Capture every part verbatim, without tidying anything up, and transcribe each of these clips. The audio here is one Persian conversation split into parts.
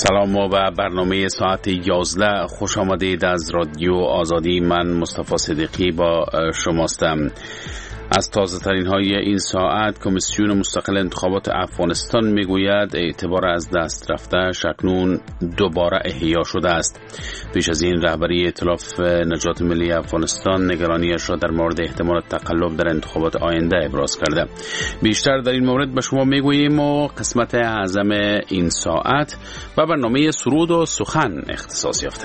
سلام و برنامه ساعت یازده خوش آمدید از رادیو آزادی. من مصطفی صدیقی با شماستم. از تازه ترین های این ساعت، کمیسیون مستقل انتخابات افغانستان میگوید اعتبار از دست رفته اکنون دوباره احیا شده است. پیش از این رهبری ائتلاف نجات ملی افغانستان نگرانیش را در مورد احتمال تقلب در انتخابات آینده ابراز کرده. بیشتر در این مورد به شما میگوییم و قسمت اعظم این ساعت و برنامه سرود و سخن اختصاص یافته.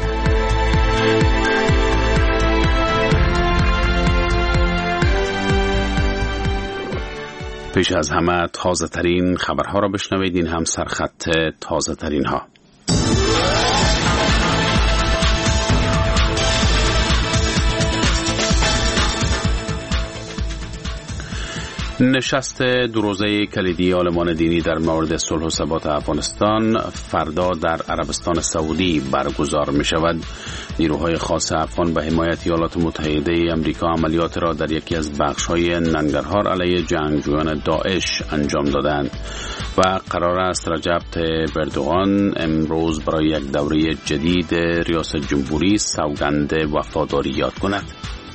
پیش از همه تازه ترین خبرها را بشنوید. این هم سرخط تازه ترین ها. نشست دو روزه کلیدی عالمان دینی در مورد صلح و ثبات افغانستان فردا در عربستان سعودی برگزار می شود. نیروهای خاص افغان به حمایت ایالات متحده آمریکا عملیات را در یکی از بخش‌های ننگرهار علیه جنگجویان داعش انجام دادند و قرار است رجب طیب اردوغان امروز برای یک دوره جدید ریاست جمهوری سوگند وفاداری یاد کند.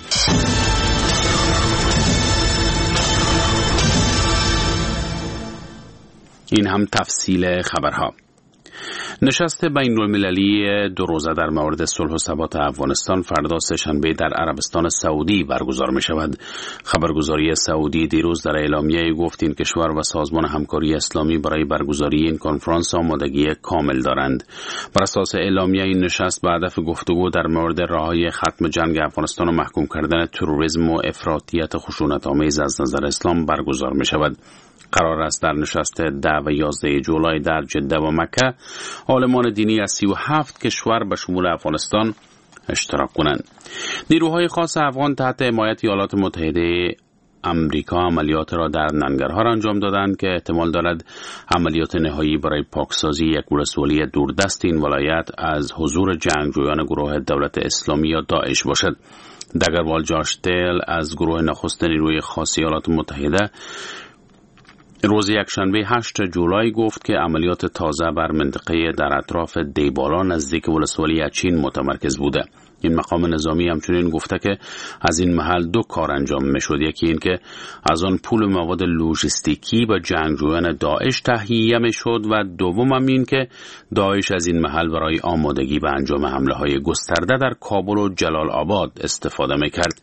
این هم تفصیل خبرها. نشست بین المللی دو روزه در مورد صلح و ثبات افغانستان فردا سه‌شنبه در عربستان سعودی برگزار می شود. خبرگزاری سعودی دیروز در اعلامیه گفت این کشور و سازمان همکاری اسلامی برای برگزاری این کنفرانس آمادگی کامل دارند. بر اساس اعلامیه این نشست به هدف گفتگو در مورد راههای ختم جنگ افغانستان و محکوم کردن تروریسم و افراطیت خشونت‌آمیز از نظر اسلام برگزار می شود. قرار است در نشست ده و یازده جولای در جده و مکه عالمان دینی از سی و هفت کشور به شمول افغانستان اشتراک کنند. نیروهای خاص افغان تحت حمایت ایالات متحده آمریکا عملیات را در ننگرهار انجام دادند که احتمال دارد عملیات نهایی برای پاکسازی یک ولسوالی دوردست این ولایت از حضور جنگجویان گروه دولت اسلامی یا داعش باشد. دگروال جاش تیل از گروه نخست نیروی خاص ایالات متحده روز یکشنبه هشت جولای گفت که عملیات تازه بر منطقه در اطراف دیبالا نزدیک ولسوالی اچین متمرکز بوده. این مقام نظامی همچنین گفته که از این محل دو کار انجام می‌شد. یکی این که از آن پول مواد لوجستیکی به جنگجویان داعش تهیه می‌شد و دوم این که داعش از این محل برای آمادگی به انجام حمله‌های گسترده در کابل و جلال آباد استفاده می‌کرد.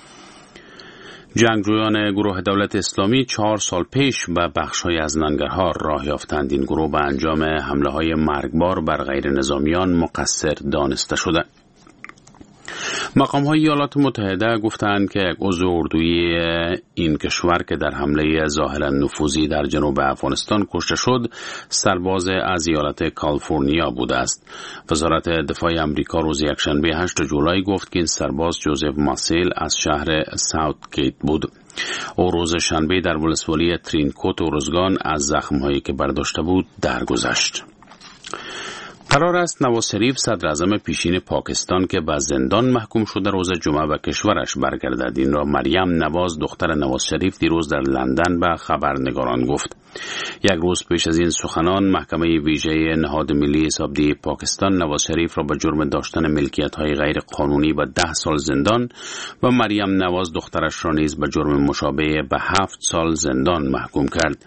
جنگجویان گروه دولت اسلامی چهار سال پیش به بخش‌های از ننگرهار راه یافتند. این گروه به انجام حمله‌های مرگبار بر غیر نظامیان مقصر دانسته شده. مقام‌های ایالات متحده گفتند که یک عضو اردوی این کشور که در حمله ظاهراً نفوذی در جنوب افغانستان کشته شد سرباز از ایالت کالیفرنیا بوده است. وزارت دفاع آمریکا روز یکشنبه هشت جولای گفت که این سرباز جوزف ماسیل از شهر ساوتگیت بود. او روز شنبه در ولسوالی ترینکوت و روزگان از زخم‌هایی که برداشته بود درگذشت. قرار است نواز شریف صدر اعظم پیشین پاکستان که به زندان محکوم شده روز جمعه به کشورش برگردد. این را مریم نواز دختر نواز شریف دیروز در لندن به خبرنگاران گفت. یک روز پیش از این سخنان محکمه ویژه نهاد ملی حسابدهی پاکستان نواز شریف را به جرم داشتن ملکیت‌های غیر قانونی به ده سال زندان و مریم نواز دخترش را نیز به جرم مشابه به هفت سال زندان محکوم کرد.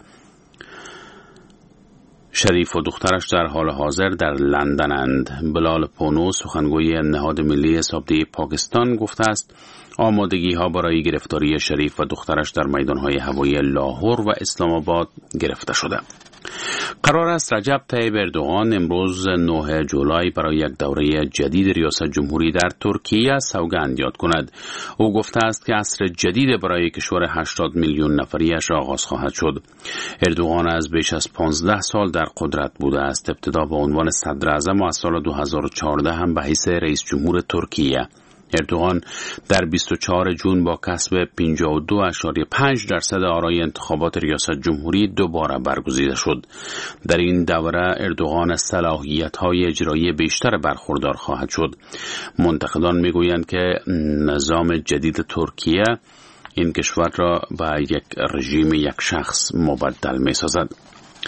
شریف و دخترش در حال حاضر در لندنند. بلال پونو سخنگوی نهاد ملی حسابدهی پاکستان گفته است آمادگی ها برای گرفتاری شریف و دخترش در میدان های هوایی لاهور و اسلام آباد گرفته شده. قرار است رجب طیب اردوغان امروز نه جولای برای یک دوره جدید ریاست جمهوری در ترکیه سوگند یاد کند. او گفته است که عصر جدید برای کشور هشتاد میلیون نفریش آغاز خواهد شد. اردوغان از بیش از پانزده سال در قدرت بوده است. ابتدا به عنوان صدر اعظم و از سال دو هزار و چهارده هم به حیث رئیس جمهور ترکیه. اردوغان در بیست و چهارم جون با کسب پنجاه و دو ممیز پنج درصد آرای انتخابات ریاست جمهوری دوباره برگزیده شد. در این دوره اردوغان از صلاحیت‌های اجرایی بیشتر برخوردار خواهد شد. منتقدان می‌گویند که نظام جدید ترکیه این کشور را به یک رژیم یک شخص مبدل می‌سازد.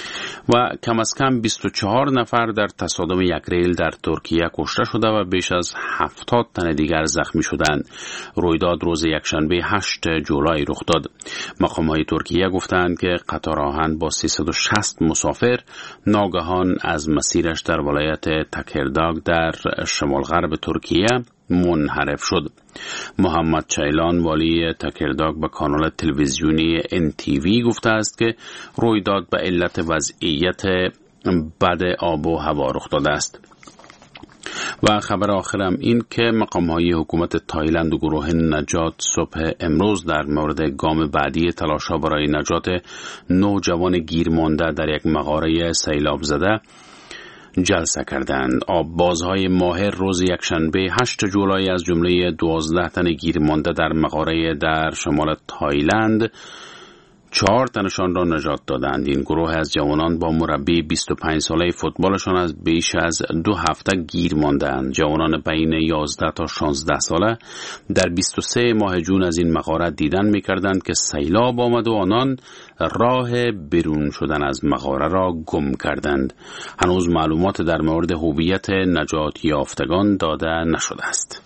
و کم از کم بیست و چهار نفر در تصادم یک ریل در ترکیه کشته شده و بیش از هفتاد تن دیگر زخمی شدند. رویداد روز یکشنبه هشت جولای رخ داد. مقام‌های ترکیه گفتند که قطار آهن با سیصد و شصت مسافر ناگهان از مسیرش در ولایت تکرداگ در شمال غرب ترکیه منحرف شد. محمد چیلان والی تکرداگ به کانال تلویزیونی ان تی وی گفته است که رویداد به علت وضعیت بد آب و هوا رخ داده است. و خبر آخرم این که مقام‌های حکومت تایلند و گروه نجات صبح امروز در مورد گام بعدی تلاش‌ها برای نجات نوجوان گیر مانده در یک مغاره سیلاب زده جلسه کردند. آببازهای ماهر روز یکشنبه هشت جولای از جمله دوازده تن گیر مانده در مغاره در شمال تایلند چهار تنشان را نجات دادند. این گروه از جوانان با مربی بیست و پنج ساله فوتبالشان از بیش از دو هفته گیر ماندند. جوانان بین یازده تا شانزده ساله در بیست و سه ماه جون از این مغاره دیدن می‌کردند که سیلاب آمد و آنان راه بیرون شدن از مغاره را گم کردند. هنوز معلومات در مورد هویت نجات یافتگان داده نشده است.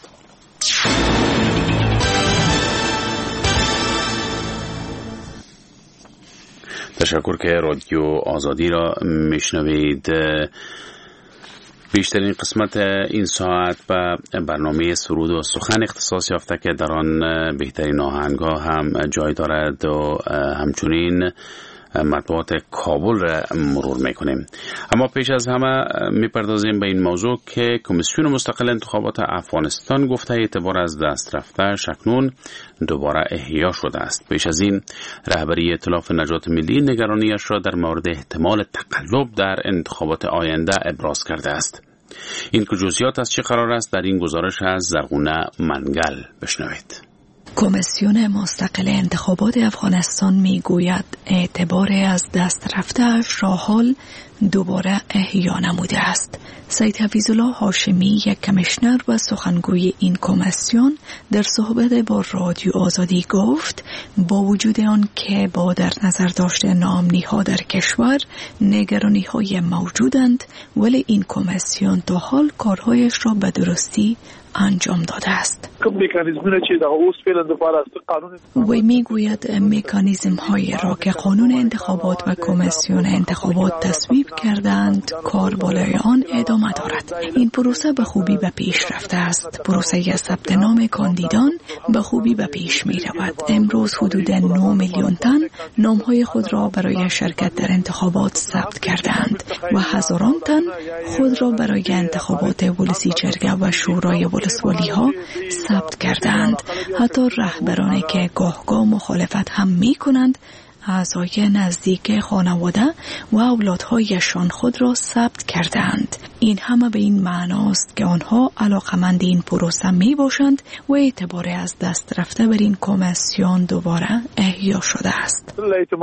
تشکر که رادیو آزادی را میشنوید. بیشترین قسمت این ساعت به برنامه سرود و سخن اختصاص یافته که در آن بهترین آهنگ‌ها هم جای دارد و همچنین مطبوعات کابل را مرور میکنیم. اما پیش از همه میپردازیم به این موضوع که کمیسیون مستقل انتخابات افغانستان گفته اعتبار از دست رفته اکنون دوباره احیا شده است. پیش از این رهبری ائتلاف نجات ملی نگرانیش را در مورد احتمال تقلب در انتخابات آینده ابراز کرده است. این که جزئیات از چه قرار است در این گزارش از زرغونه منگل بشنوید. کمیسیون مستقل انتخابات افغانستان میگوید اعتبار از دست رفته‌اش را حال دوباره احیا نموده است. سید حفیظالله هاشمی یک کمیشنر و سخنگوی این کمیسیون در صحبت با رادیو آزادی گفت با وجود آن که با در نظر داشته ناامنی‌ها در کشور نگرانی‌های موجودند، ولی این کمیسیون تا حال کارهایش را به درستی انجام داده است. وی میگوید مکانیزم هایی را که قانون انتخابات و کمیسیون انتخابات تصویب کردند کار بالای آن ادامه دارد. این پروسه به خوبی به پیش رفته است. پروسه ثبت نام کاندیدان به خوبی به پیش می رود. امروز حدود نه میلیون تن نام های خود را برای شرکت در انتخابات ثبت کردند و هزاران تن خود را برای انتخابات ولسی جرگه و شورای ولسوالی ها ثبت کردند. حتی رهبرانی که گاه گاه مخالفت هم می کنند اعضای نزدیک خانواده و اولادهایشان خود را ثبت کردند. این همه به این معناست که آنها علاقمند این پروسه می باشند و اعتبار از دست رفته بر این کمیسیون دوباره احیا شده است.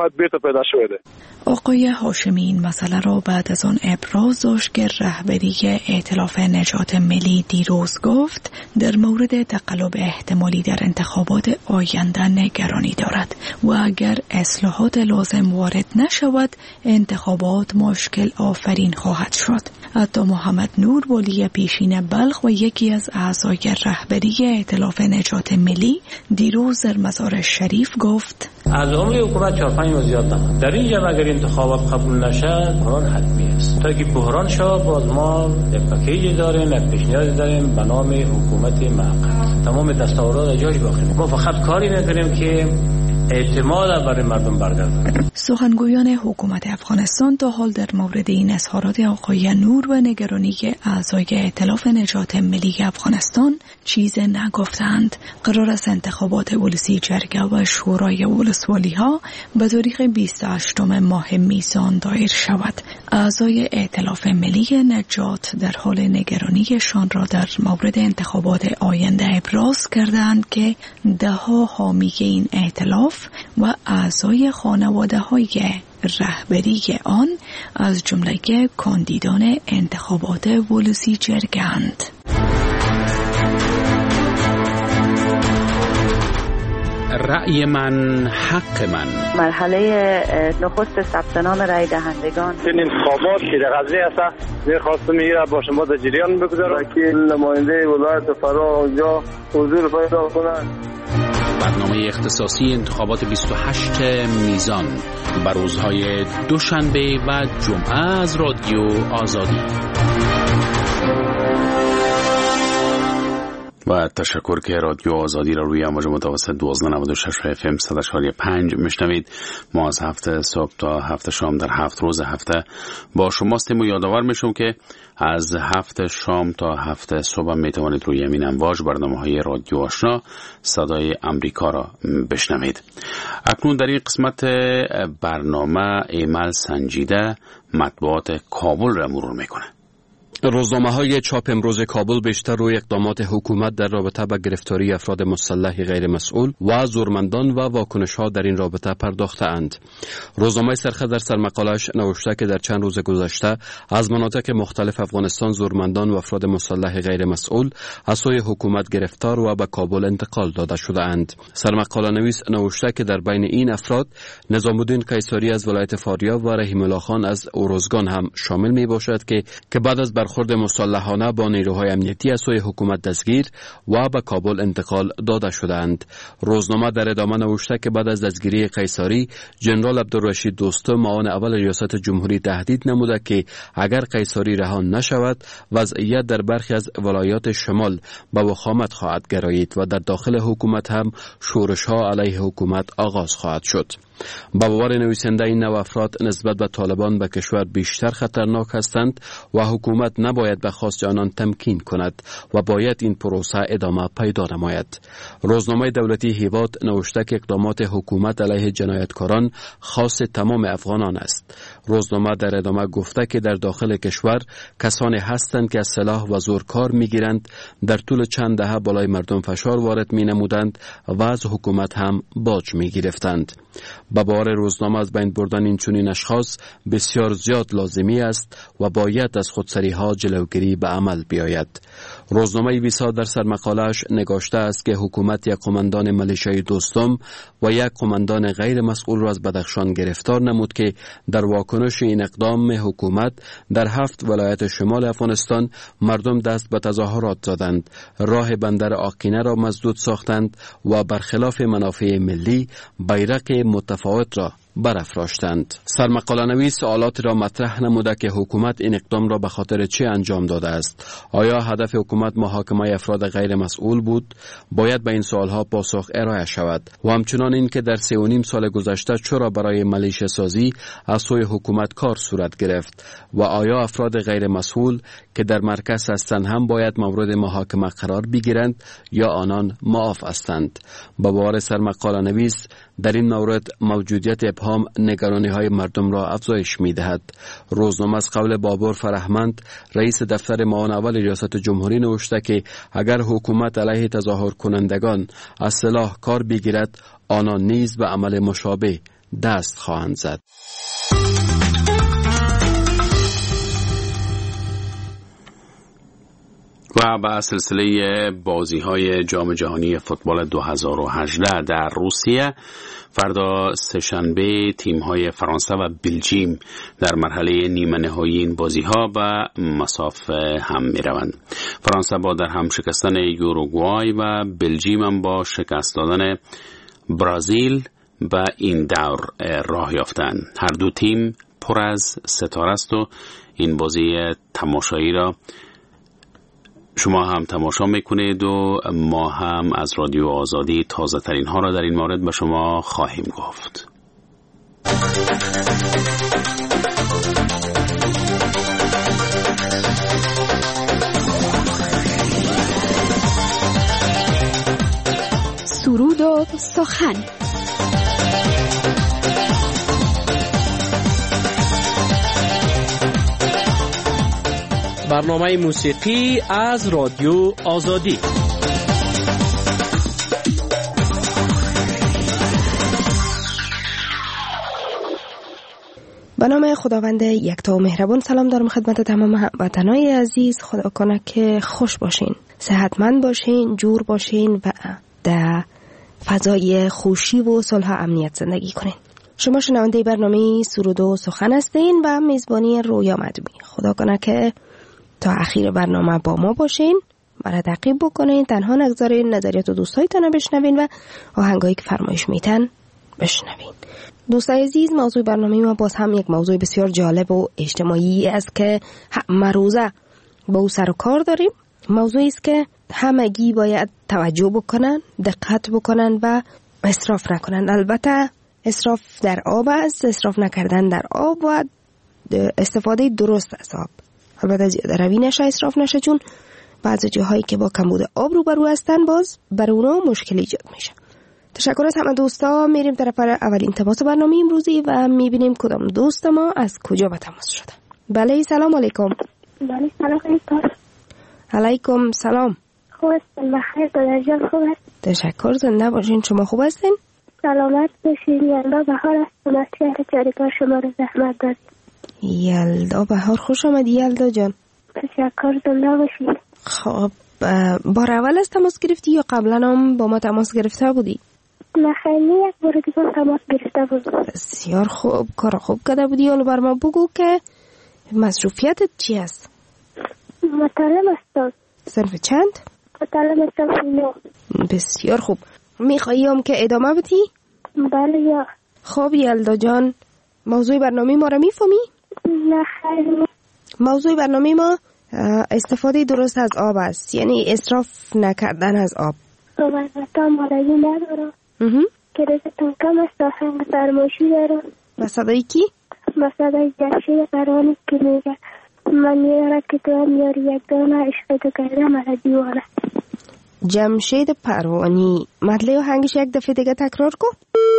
آقای هاشمی این مسئله را بعد از آن ابراز داشت که رهبری ائتلاف نجات ملی دیروز گفت در مورد تقلب احتمالی در انتخابات آینده نگرانی دارد و اگر اصلاحات لازم وارد نشود انتخابات مشکل آفرین خواهد شد. حتی محمد نور والی پیشین بلخ و یکی از اعضای رهبری ائتلاف نجات ملی دیروز در مزار شریف گفت از عمر حکومت چهار پنج ماه زیاد نماند. در اینجا اگر انتخابات قبول نشد بحران حتمی است. تا که بحران شد باز ما یک پکیج داریم، یک پیشنهاد داریم به نام حکومت موقت. تمام دستاورد جاش باقی. ما فقط کاری میکنیم که اعتماد برای مردم برگرداند. سخنگویان حکومت افغانستان تا حال در مورد این اظهارات آقای نور و نگرانی اعضای ائتلاف نجات ملی افغانستان چیز نگفتند. قرار است انتخابات ولسی جرگه و شورای ولسوالی ها به تاریخ بیست و هشتم ماه میزان دایر شود. اعضای ائتلاف ملی نجات در حال نگرانیشان را در مورد انتخابات آینده ابراز کردند که ده ها حامی این ائتلاف و اعضای خانواده های رهبری آن از جمله کاندیدان انتخابات ولسی جرگند. رأی من حق من. مرحله نخست ثبت نام رای دهندگان. این انتخابات که در قضیه است می‌خواستم میره با شما در جریان بگذارم که نماینده ولایت فرا اونجا حضور پیدا کنند. برنامه اختصاصی انتخابات بیست و هشت میزان بر روزهای دوشنبه و جمعه از رادیو آزادی. و تشکر که رادیو آزادی را روی امواج متوسط دوازده نود و شش اف ام صد و چهار و پنج میشنوید. ما از هفته صبح تا هفته شام در هفت روز هفته با شماستیم و یادآور میشم که از هفته شام تا هفته صبح می توانید روی همین امواج برنامه های رادیو آشنا صدای امریکا را بشنوید. اکنون در این قسمت برنامه ایمل سنجیده مطبوعات کابل را مرور میکنه. روزنامه‌های چاپ امروز کابل بیشتر روی اقدامات حکومت در رابطه با گرفتاری افراد مسلح غیر مسئول و زورمندان و واکنش‌ها در این رابطه پرداخته‌اند. روزنامه سرخط در سرمقاله‌اش نوشته که در چند روز گذشته از مناطق مختلف افغانستان زورمندان و افراد مسلح غیر مسئول از سوی حکومت گرفتار و به کابل انتقال داده شده‌اند. سرمقاله نویس نوشته که در بین این افراد نظام‌الدین قیصری از ولایت فاریاب و رحیم الله خان از اوروزگان هم شامل می‌باشد که که بعد از برخورد مسلحانه با نیروهای امنیتی از سوی حکومت دستگیر و به کابل انتقال داده شدند. روزنامه در ادامه نوشته که بعد از دستگیری قیصری جنرال عبدالرشید دوستم معاون اول ریاست جمهوری تهدید نموده که اگر قیصری رها نشود وضعیت در برخی از ولایات شمال به وخامت خواهد گرایید و در داخل حکومت هم شورش‌ها علیه حکومت آغاز خواهد شد. با باور نویسنده این نوع افراد نسبت به طالبان به کشور بیشتر خطرناک هستند و حکومت نباید به خواست آنان تمکین کند و باید این پروسه ادامه پیدا نماید. روزنامه دولتی هیواد نوشته که اقدامات حکومت علیه جنایتکاران خاص تمام افغانان است. روزنامه در ادامه گفته که در داخل کشور کسانی هستند که از سلاح و زور کار میگیرند، در طول چند دهه بالای مردم فشار وارد می نمودند و از حکومت هم باج می گرفتند. با باور روزنامه از بین بردن این چنین اشخاص بسیار زیاد لازمی است و باید از خودسری ها جلوگیری به عمل بیاید. روزنامه ویسا در سرمقاله‌اش نگاشته است که حکومت یک قماندان ملیشیای دوستم و یک قماندان غیر مسئول را از بدخشان گرفتار نمود که در واکنش این اقدام حکومت در هفت ولایت شمال افغانستان مردم دست به تظاهرات زدند، راه بندر آقینه را مسدود ساختند و برخلاف منافع ملی بیرق متفاوت را برافراشتند. سرمقاله نویس سوالاتی را مطرح نموده که حکومت این اقدام را به خاطر چه انجام داده است؟ آیا هدف حکومت محاکمه افراد غیر مسئول بود؟ باید به این سوالها پاسخ ارائه شود. و همچنان این که در سه و نیم سال گذشته چرا برای ملیشه سازی از سوی حکومت کار صورت گرفت و آیا افراد غیر مسئول که در مرکز هستند هم باید مورد محاکمه قرار بگیرند یا آنان معاف هستند؟ با باور سرمقاله نویس در این مورد موجودیت ابهام نگرانی های مردم را افزایش می دهد. روزنامه از قول بابور فرهمند رئیس دفتر معاون اول ریاست جمهوری نوشته که اگر حکومت علیه تظاهر کنندگان از سلاح کار بگیرد آنان نیز به عمل مشابه دست خواهند زد. و به سلسله بازی های جام جهانی فوتبال دو هزار و هجده در روسیه فردا سه‌شنبه تیم های فرانسه و بلژیم در مرحله نیمه نهایی این بازی ها به مسافه هم می روند. فرانسه با در هم شکستن یوروگوای و بلژیم هم با شکست دادن برزیل به این دور راه یافتند. هر دو تیم پر از ستاره است و این بازی تماشایی را شما هم تماشا میکنید و ما هم از رادیو آزادی تازه ترین ها را در این مورد به شما خواهیم گفت. سرود و سخن. برنامه موسیقی از رادیو آزادی. به نام خداوند یکتا و مهربان سلام دارم خدمت تمام هموطنان عزیز. خدا کنه که خوش باشین، صحتمند باشین، جور باشین و در فضای خوشی و صلح و امنیت زندگی کنین. شما شنونده برنامه سرود و سخن هستین و میزبانی رویا مدومی. خدا کنه که تا اخیر برنامه با ما باشین، مرا تعقیب بکنین، تنها نگذارین، نظریات و دوستایتان بشنوین و آهنگایی که فرمایش میتن بشنوین. دوستای عزیز، موضوع برنامه ما باز هم یک موضوع بسیار جالب و اجتماعی است که همه روزه با او سر و کار داریم. موضوعی است که همگی باید توجه بکنن، دقت بکنن و اسراف نکنن. البته اسراف در آب است، اسراف نکردن در آب و استفاده درست از آب. البته زیاده روی نشه، اسراف نشه، چون بعضی جاهایی که با کمبود آب روبرو هستن باز بر اونا مشکل ایجاد میشه. تشکر از همه دوستا. میریم طرف اولین تماس برنامه امروزی و میبینیم کدام دوست ما از کجا به تماس شده. بله، سلام علیکم. بله، سلام علیکم. علیکم سلام. خوب هستین؟ بخیر، درجان خوب هست؟ تشکر، زنده باشین. شما خوب هستین؟ سلامت باشین. یلدا بهار هستم از شهر چاریکار. شما رو زحمت دارید. یلدا بهار، خوش آمدی یلدا جان. تشکر، زنده باشین. خب بار اول از تماس گرفتی یا قبلا هم با ما تماس گرفته بودی؟ نه خیلی، یک بار دیگه تماس گرفته بودم. بسیار خوب، کار خوب کرده بودی. حالا بر ما بگو که مصروفیتت چی است؟ مطالب هستم. صرف چند؟ مطالب هستم فیلو. بسیار خوب. میخوایی هم که ادامه بدی؟ بله یا. خب یلدا جان، موضوع برنامه ما را میفهمی؟ نه خیلی. موضوع برنامه ما استفاده درست از آب است، یعنی اسراف نکردن از آب. صحبتم مالایی ندارم که رزتون کم است. آهنگ فرمایشی دارم. با صدای کی؟ با صدای جمشید پروانی که میگه من یاره که تو هم یاری یک دانه عشق تو کرده مرا دیوانه. جمشید پروانی، مطلع آهنگش یک دفعه دیگه تکرار کن.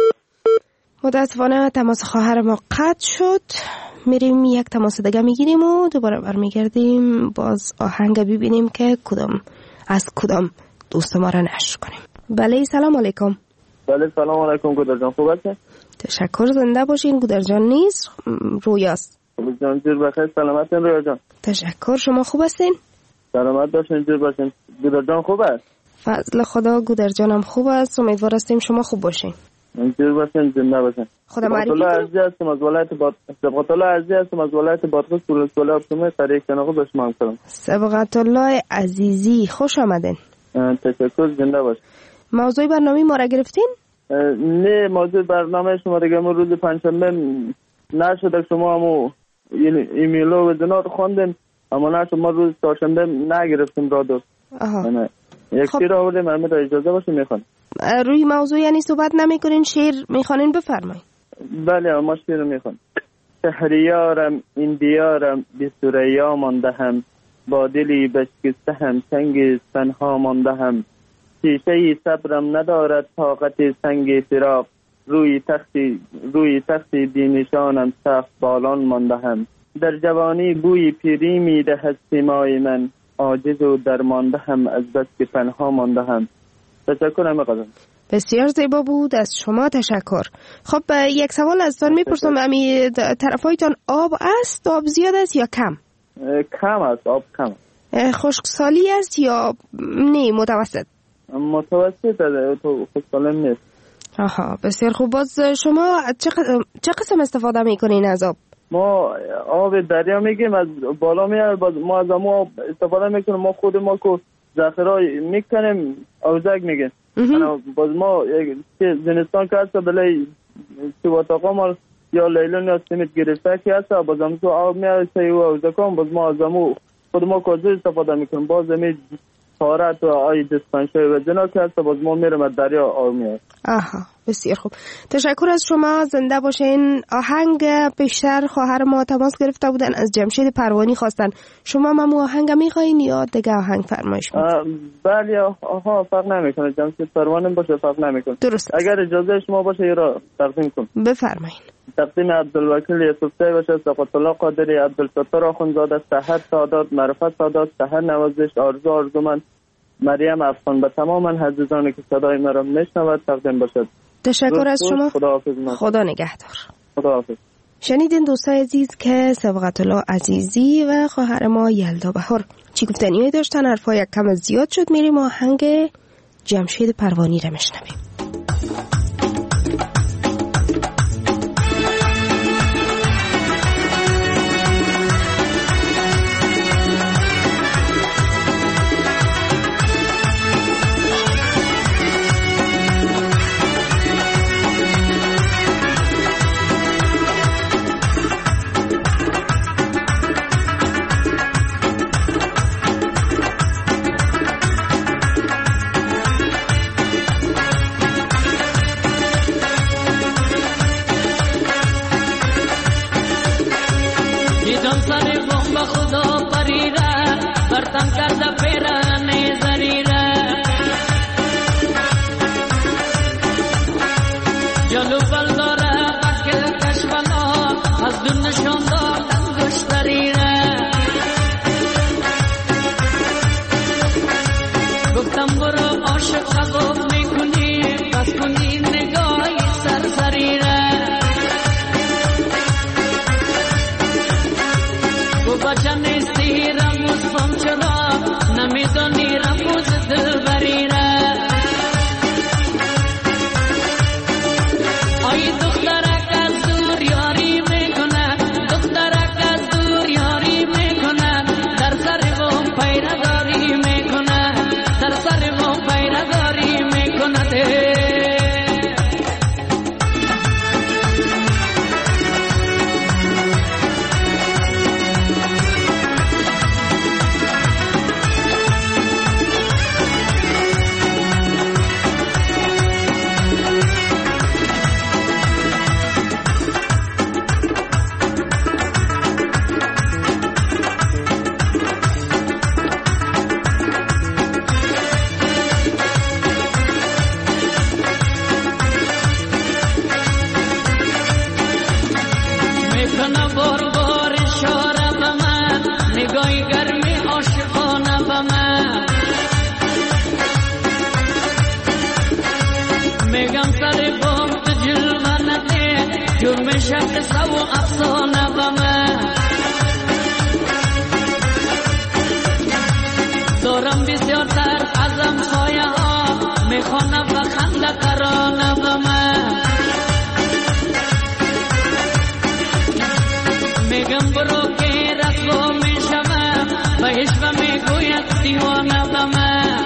متاسفانه تماس خواهر ما قطع شد. میریم یک تماس دیگه میگیریم و دوباره برمیگردیم باز آهنگ ببینیم که کدام از کدام دوست ما را نشر کنیم. بله، سلام علیکم. بله، سلام علیکم. گودر جان خوب هستین؟ تشکر، زنده باشین. گودر جان نیست، رویاست. خوب جان، جور بخیر. سلامتین رویا جان. تشکر، شما خوب هستین؟ سلامت باشین، جور باشین. گودر جان خوب است؟ فضل خدا، گودر جانم خوب است. امیدوار هستیم شما خوب باشین. جور باشین، زنده باشین. خدا معرفی الله عزیز هستم از ولایت باد سبقت الله عزیز هستم از ولایت بادغیس ولایت ابشمه قریه کناقو به شما سلام. سبقت الله عزیزی، خوش آمدین. تشکر، زنده باش. موضوع برنامه ما را گرفتین؟ نه، موضوع برنامه شما دیگه ما روز پنجشنبه نشد، شما همو ایمیل و وزنات خواندین اما نشد، ما روز چهارشنبه نگرفتیم را دو. آها. یک شیر آوردیم، همه را اجازه باشه میخوان. روی موضوع یعنی صحبت نمی کنین، شعر میخوانین؟ بفرمایید. بله، ما شعر میخوان. شهریارم این دیارم بی سریا مانده هم، با دلی بشکسته هم سنگ تنها مانده هم، شیشه صبرم ندارد طاقت سنگ فراق، روی تختی روی تختی بی نشانم سخت بالان مانده هم، در جوانی بوی پیری میدهد سیمای من، عاجز و درمانده هم از بس که تنها مانده هم. تشکرم قدم. بسیار زیبا بود، از شما تشکر. خب یک سوال ازتان میپرسم، امی طرفایتان آب است؟ آب زیاد است یا کم؟ کم است، آب کم. خشکسالی است یا نه متوسط؟ متوسط است، تو خشکسالی نیست. آها، بسیار خوب. باز شما چه قسم استفاده میکنین از آب؟ ما آب دریا میگیم، از بالا میاد، ما از آب استفاده میکنیم. ما خود ما کو ذخیره میکنیم، اوزک میگیم. باز ما زمستان که هست بله تو اتاقا ما یا لیلون یا سیمت گرفته که هست، باز هم تو آب میاد سیو اوزکان، باز ما از آب خود ما کوزه استفاده میکنیم. باز می تارت و آی دستانشای و جنا که هست، باز ما میرم از دریا آب میاد. آها، بسیار خوب. تشکر از شما، زنده باشین. آهنگ پیشتر خواهر ما تماس گرفته بودن، از جمشید پروانی خواستن. شما هم آهنگ میخواین یا دیگه آهنگ فرمایش میدید؟ بله، آها، فرق نمیکنه. جمشید پروانی باشه فرق نمیکنه. درست. اگر اجازه شما باشه یه را تقدیم کنم. بفرمایید. تقدیم عبدالوکیل یوسفزی باشه، سقط الله قادری، عبدالستار آخوندزاده، سحر سادات، معرفت سادات، سحر نوازش، آرزو آرزومند، مریم افغان، به تمام عزیزانی که صدای مرا میشنود تقدیم باشد. تشکر از شما. خدا, خدا نگهدار. خدا حافظ. شنیدین دوستای عزیز که سبقت الله عزیزی و خواهر ما یلدا بهار چی گفتنیایی داشتن، حرفای یک کم زیاد شد. میریم آهنگ جمشید پروانی را میشنویم. عاشق قبول میکنی بس کنی نگاهی سرسری را گو بچه نیستی رموز بام چرا نمیدانی رموز دلبری را آی دخترک از دور یاری میکنه دخترک از دور یاری میکنه در سر بام پیرداری میکنه در سر بام پیرداری میکنه شک سو افسانه و من دارم بسیارتر ازم سایه ها میخوانم و خنده قرانه و من میگم برو که رسوا میشم و عشق میگوید دیوانه و من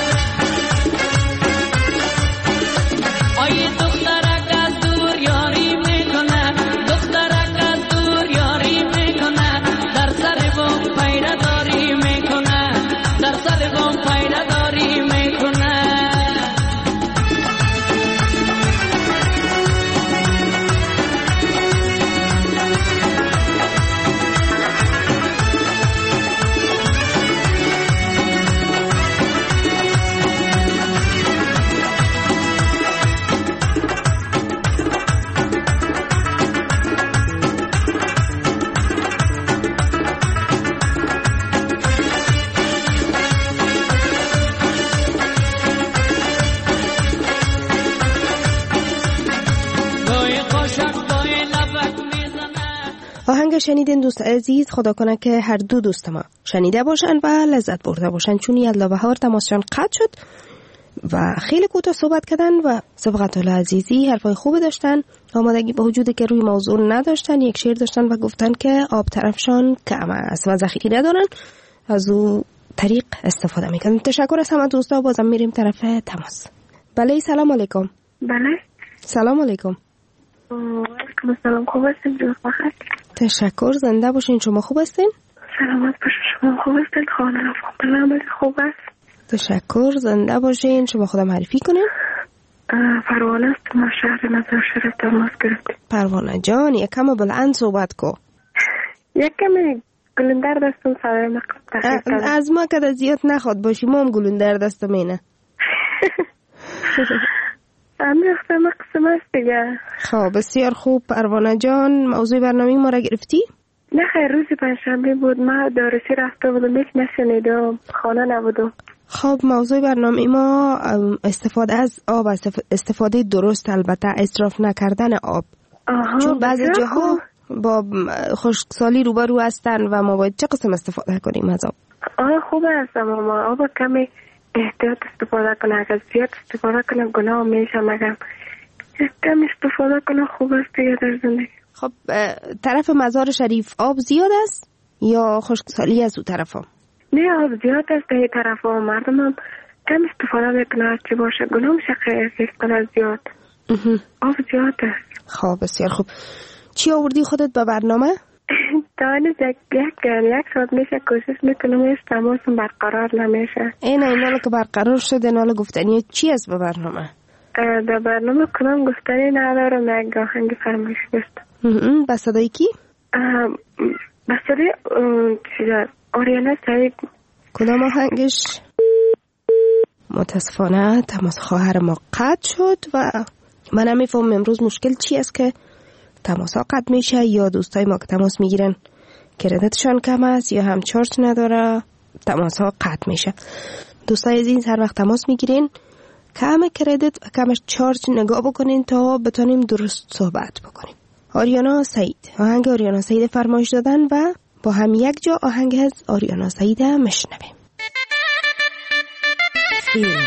آی دخترک از دور یاری میکنه دخترک از دور یاری میکنه در سر بام پیرداری میکنه در سر بام پیرداری میکنه آهنگ شنیدین دوست عزیز، خدا کنه که هر دو دوست ما شنیده باشن و لذت برده باشن، چون یلا بهار تماسشان قطع شد و خیلی کوتاه صحبت کردن و سبقت الله عزیزی حرفای خوب داشتن، آمادگی با وجودی که روی موضوع نداشتن، یک شعر داشتن و گفتن که آب طرفشان کم است و ذخیره ندارن، از او طریق استفاده میکنن. تشکر از همه دوستا، بازم میریم طرف تماس. بله سلام علیکم. بله سلام علیکم. علیکم السلام. خوب هستین؟ جواب بخیر. تشکر، زنده باشین. شما خوب هستین؟ سلامت باشین. شما خوب هستین؟ خانه رفاقتون خوب است؟ تشکر، زنده باشین. شما خودم معرفی کنین. پروانه است، ما شهر مزار شریف تماس گرفتیم. پروانه جان یکم بلند صحبت کو. یکم گلندر دستون صدای مقام از ما که زیاد نخواد باشی، ما هم گلندر دستم اینه. همین اختر مقسم است دیگه. خب بسیار خوب. پروانه جان موضوع برنامه ما را گرفتی؟ نه خیر، روزی پنجشنبه بود، ما دارسی رفته بودم، هیچ نشنیدم، خانه نبودم. خب موضوع برنامه ما استفاده از آب، استفاده درست، البته اسراف نکردن آب. آها، چون بعضی جاها با خشکسالی روبرو هستن و ما باید چه قسم استفاده کنیم از آب؟ آه خوب است، اما آب کمی احتیاط استفاده کنه، اگر زیاد استفاده کنه گناه میشه، مگر کم استفاده کنه خوب است دیگه در زندگی. خب طرف مزار شریف آب زیاد است یا خشکسالی از اون طرف ها؟ نه آب زیاد است در طرف ها، مردم هم کم استفاده میکنه، از چی باشه گناه میشه خیلی کنه زیاد. آب زیاد است. خب بسیار خوب. چی آوردی خودت به برنامه؟ دانش یک یک ساعت میشه کوشش میکنم ایش تماسم برقرار نمیشه. این اینالا که برقرار شده، اینالا گفتنی چی است به برنامه؟ در برنامه کنم گفتنی ندارم، یک آهنگ فرمایش داشتم. به صدای کی؟ به صدای آریانا سعید. کدام آهنگش؟ متاسفانه تماس خواهر ما قطع شد و من نمیفهم امروز مشکل چی است که تماس ها قطع میشه، یا دوستای ما که تماس میگیرن کردتشان کم است، یا هم چارج نداره تماس ها قطع میشه. دوستای عزیز هر وقت تماس میگیرین کم کردیت و کمش چارج نگاه بکنین تا بتونیم درست صحبت بکنیم. آریانا سعید، آهنگ آریانا سعید فرمایش دادن و با هم یک جا آهنگ از آریانا سعید مشنویم. فیلم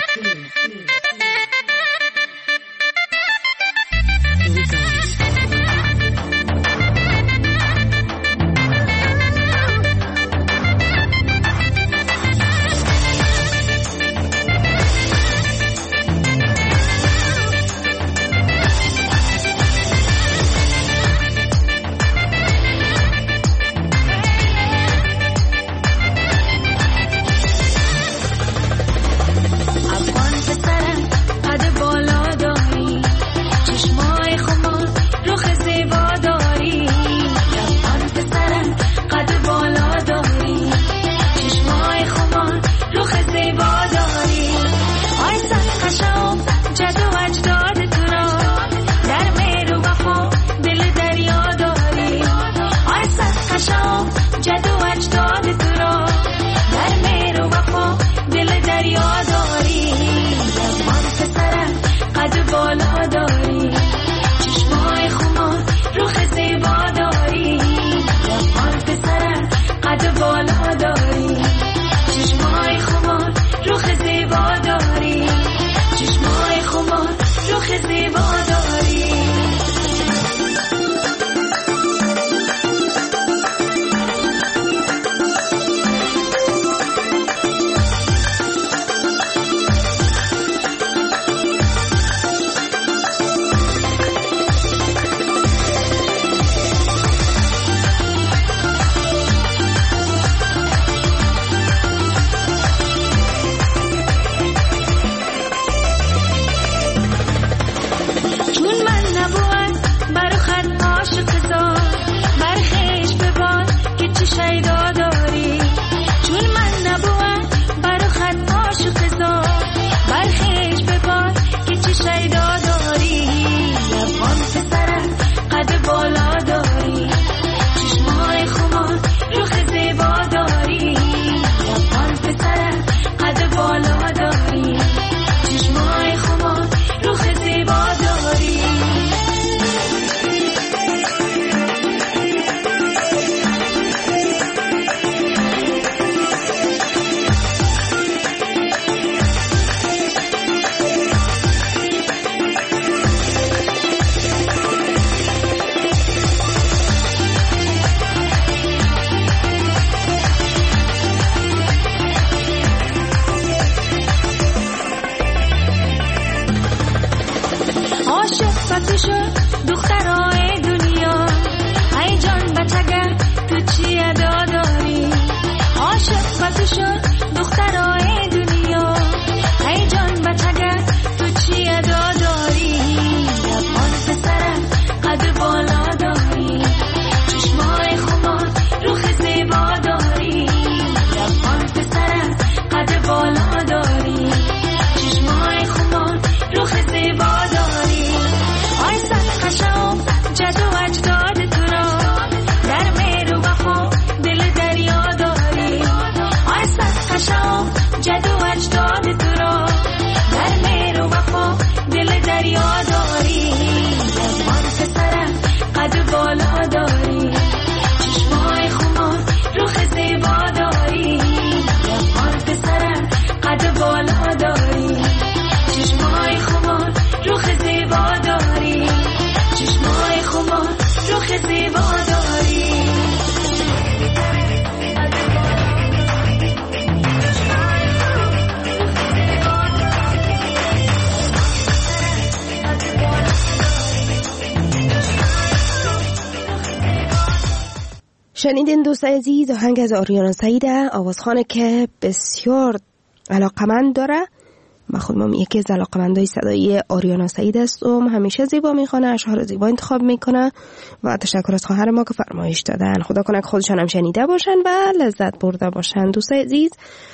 شنیدین دوست عزیز آهنگ از آریانا سعید، آوازخانه که بسیار علاقمند داره. من خودم یکی از علاقمندای صدایی آریانا سعید هستم. همیشه زیبا میخونه، اشعار زیبا انتخاب میکنه و تشکر از خواهر ما که فرمایش دادن. خدا کنه که خودشان هم شنیده باشن و لذت برده باشن. دوست عزیز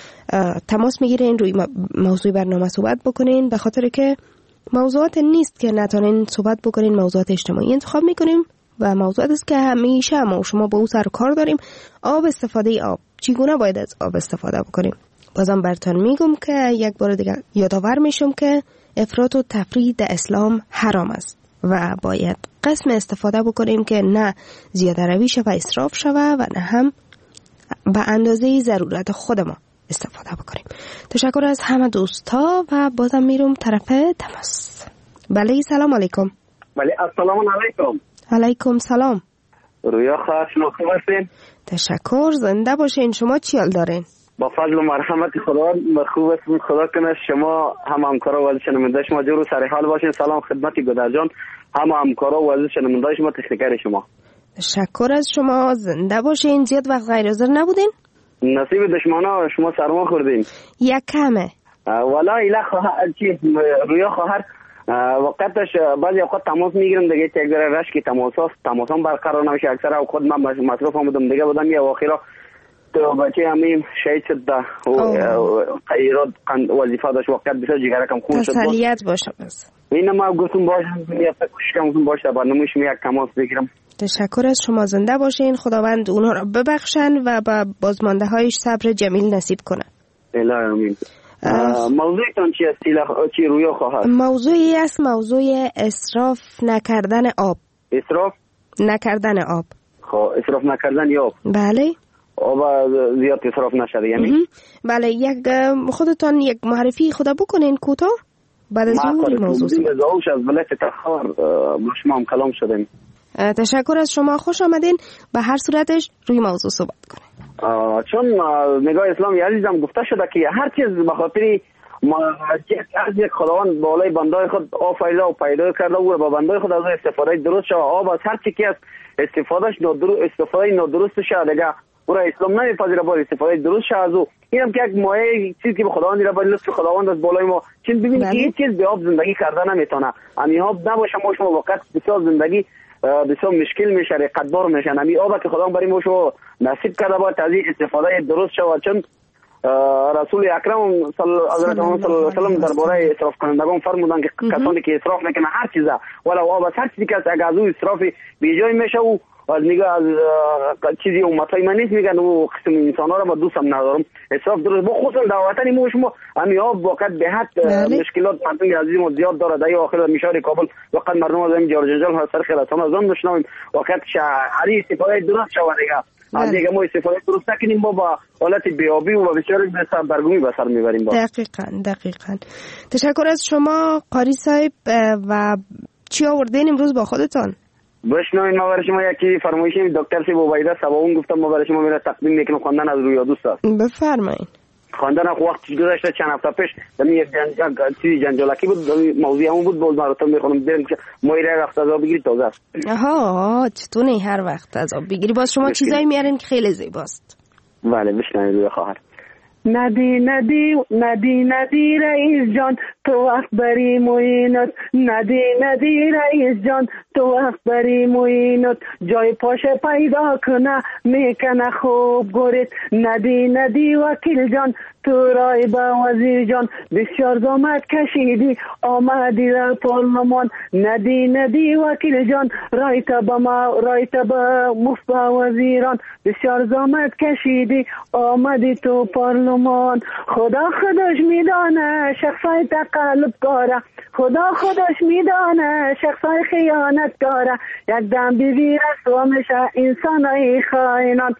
تماس میگیرین روی موضوع برنامه صحبت بکنین، به خاطر که موضوعات نیست که نتونین صحبت بکنین، موضوعات اجتماعی انتخاب میکنیم و موضوعات است که همیشه ما و شما با او سر کار داریم. آب، استفاده آب، چگونه باید از آب استفاده بکنیم. بازم برتان میگم که یک بار دیگه یادآور میشم که افراط و تفریط در اسلام حرام است و باید قسم استفاده بکنیم که نه زیاده روی شود و اسراف شود و نه هم به اندازه ضرورت خود ما استفاده بکنیم. تشکر از همه دوستا و بازم میرم طرف تماس. بله سلام علیکم. بله السلام علیکم. علیکم سلام. رویا خواهد شما خوب هستین؟ تشکر، زنده باشین. شما چی حال دارین؟ با فضل و مرحمت خدا خوب هستیم. خدا کنه شما هم همکارا و شنونده شما جور و سر حال باشین. سلام خدمت گودر جان، هم همکارا و شنونده شما، تشکر شما. تشکر از شما، زنده باشین. زیاد وقت غیر حاضر نبودین؟ نصیب دشمنا شما سرما خوردین. یک کمه. والا اله خواهر چی رویا خواهر وقتش بعضی اوقات تماس میگیرم دیگه یک ذره رش که تماس هست تماسام برقرار نمیشه. اکثر اوقات من مصروف آمدم دیگه بودم یا اخیرا تو بچه همین شهید شد و ایراد وظیفه داشت وقت بسیار جگره کم خون شد. تسلیت باشه بس. این ما گفتم باشم یک کوشش کنم باشه برنامه‌ش یک تماس بگیرم. تشکر از شما، زنده باشین. خداوند اونها را ببخشن و با بازمانده هایش صبر جمیل نصیب کنه. الهی آمین. موضوعتان چی است چی رویا خواهد؟ موضوعی است موضوع اسراف نکردن آب. اسراف نکردن آب. خب اسراف نکردن آب. بله. آب زیاد اسراف نشده یعنی؟ بله. یک خودتان یک معرفی خدا بکنین کوتاه بعد از اون موضوع زاوش از ولایت تخار با شما هم کلام شدیم. تشکر از شما، خوش آمدین. به هر صورتش روی موضوع صحبت کنیم. چون نگاه اسلامی عزیزم گفته شده که هر چیز به خاطر از یک خداوند بالای بندای خود آفریده و پیدا کرده و با بندای خود از استفاده درست شد. آب از هر چی که از استفادهش نادرست استفاده نادرست شد دیگه او را اسلام نمیپذیره، با استفاده درست شد از او. اینم که یک مایه چیزی که به خداوند را با لطف خداوند از بالای ما چون ببینید که هیچ چیز به آب زندگی کردن نمیتونه. امی آب نباشه ما شما وقت بسیار زندگی بسیار مشکل میشه، رقتبار میشه. امی آب که خداوند برای ما شما نصیب کرده باید از این استفاده درست شود. چون رسول اکرم صلی الله علیه و سلم درباره اسراف کنندگان فرمودن که کسانی که اسراف میکنن هر چیزا ولی آب هر چیزی که از او اسراف بیجای میشه و از نگاه از چیزی امتای من نیست میگن و قسم انسان ها را ما دوستم ندارم. اسراف درست با خصوصا در وطن ما شما امی آب وقت به حد مشکلات مردم عزیز ما زیاد داره. در آخر میشار کابل وقت مردم از این جار جنجال ها سر خلاص ما زن داشتیم وقت شهری استفاده درست شود دیگه از دیگه ما استفاده درست نکنیم ما با حالت بیابی و بسیار بسیار برگمی به سر میبریم. دقیقاً دقیقاً. تشکر از شما قاری صاحب. و چی آوردین امروز با خودتان؟ بشنوین ما برای شما یکی فرمایشی دکتر سی بوبایده سباون گفتم ما برای شما میره تقدیم میکنم. خواندن از رویا دوست است. بفرمایید. خواندن خو وقت گذشته چند هفته پیش دمی یک جنجال چیزی جنجالکی بود موضوع همون بود باز براتون میخونم دیدم که مایره وقت از آب بگیری تازه است. آها چطوری هر وقت از آب بگیری باز شما چیزایی میارین که خیلی زیباست. بله بشنوید رویا خواهر. ندی ندی ندی ندی رئیس جان تو وقت بری موینت ندی ندی رئیس جان تو وقت بری موینت جای پاشه پیدا کنه میکنه خوب گورید ندی ندی وکیل جان تو رای با وزیر جان بسیار زحمت کشیدی آمدی در پارلمان ندی ندی وکیل جان رای تا با ما رای تا با مفت با وزیران بسیار زحمت کشیدی آمدی تو پارلمان خدا خودش میدانه شخصای تقلب کاره خدا خودش میدانه شخصای خیانت کاره یک دم بیوی رسوا میشه انسان های خائنان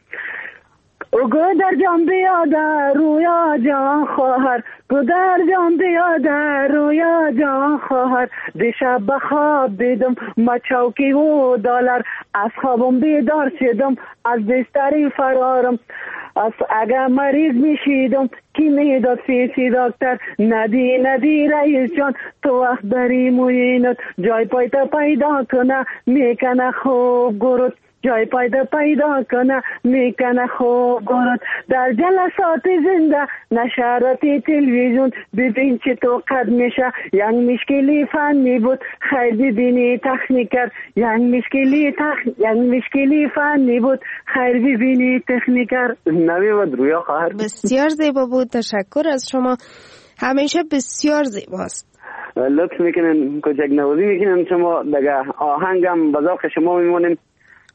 گودر جان بیاده رویا جان خواهر گودر جان بیاده رویا جان خواهر دیشب بخواب دیدم ما چوکی و دلار از خوابم بیدار شدم از بستری فرارم از اگر مریض میشیدم کی میداد فیسی دکتر ندی ندی رئیس جان تو وقت بری موینت جای پایتا پیدا کنه میکنه خوب گرد جای پیدا پیدا کنه میکنه خوب گرد در جلسات زنده نشراتی تلویزیون ببین چه تو قد میشه یک مشکلی فنی بود خیر ببینی تکنیکر یک مشکلی تخ یک مشکلی فنی بود خیر ببینی تکنیکر. نمی‌بود رویا خواهر. بسیار زیبا بود. تشکر از شما. همیشه بسیار زیباست. لطف میکنین کوچک نوازی میکنین شما دیگه آهنگم به ذوق شما میمونین